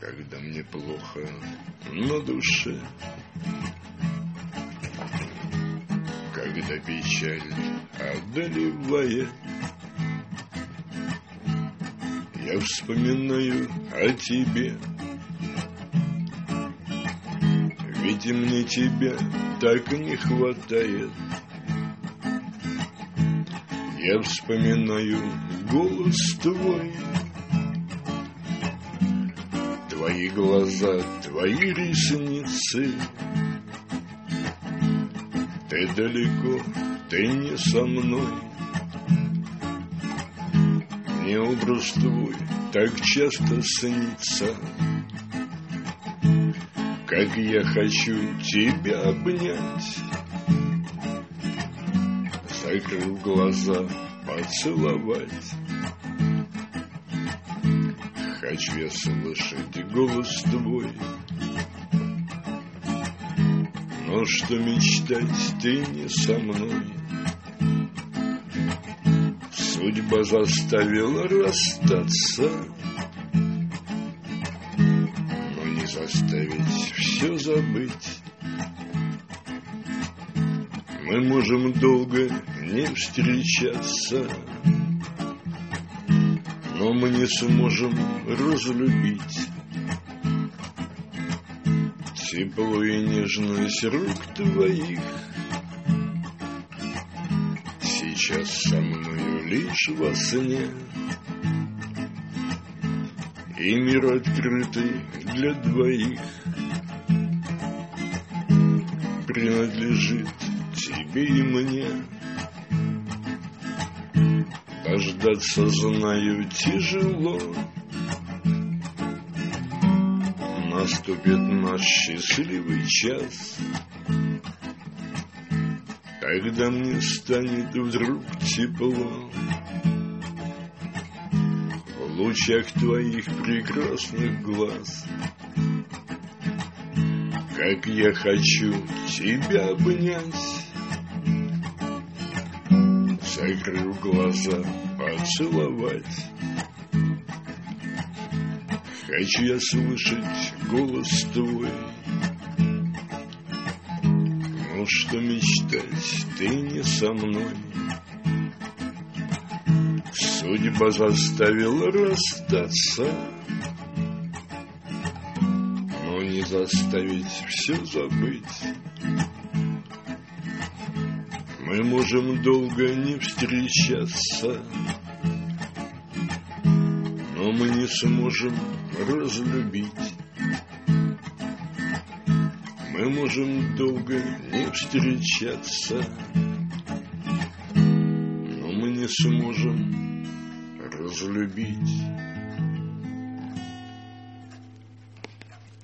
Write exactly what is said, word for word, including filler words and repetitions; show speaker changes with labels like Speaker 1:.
Speaker 1: когда мне плохо на душе, когда печаль одолевает, я вспоминаю о тебе. Ведь мне тебя так не хватает. Я вспоминаю голос твой, твои глаза, твои ресницы. Ты далеко, ты не со мной. Мне образ твой так часто снится, как я хочу тебя обнять, закрыв глаза, поцеловать. Хочу я слышать голос твой, но что мечтать, ты не со мной. Судьба заставила расстаться, но не заставить все забыть. Мы можем долго не встречаться, но мы не сможем разлюбить. Тепло и нежность рук твоих сейчас со мною лишь во сне, и мир открытый для двоих принадлежит тебе и мне. Дождаться, знаю, тяжело. Наступит наш счастливый час, когда мне станет вдруг тепло в лучах твоих прекрасных глаз. Как я хочу тебя обнять, закрыв глаза, поцеловать. Хочу я слышать голос твой, но что мечтать, ты не со мной. Судьба заставила расстаться, но не заставить все забыть. Мы можем долго не встречаться, но мы не сможем разлюбить. Мы можем долго не встречаться, но мы не сможем разлюбить.